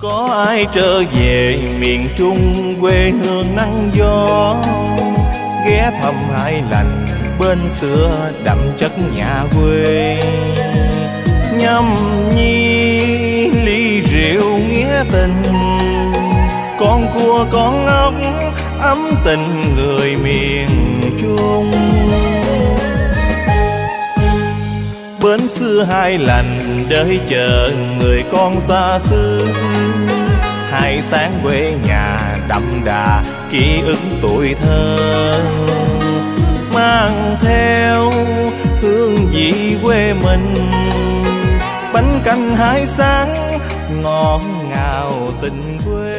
Có ai trở về miền Trung quê hương nắng gió, ghé thăm hai lành bên xưa đậm chất nhà quê. Nhâm nhi ly rượu nghĩa tình, con cua con ốc ấm tình người miền Trung. Bến xưa hai lành đợi chờ người con xa xứ, hai sáng quê nhà đậm đà ký ức tuổi thơ. Mang theo hương vị quê mình, bánh canh hải sáng ngọt ngào tình quê.